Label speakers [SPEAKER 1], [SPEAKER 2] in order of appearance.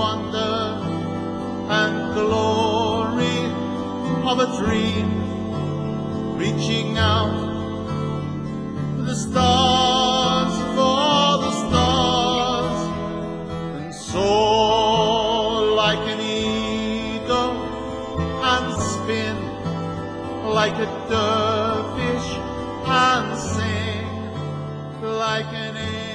[SPEAKER 1] wonder and glory of a dream, reaching out to the stars, for the stars, and soar like an eagle and spin like a dervish and sing like an angel.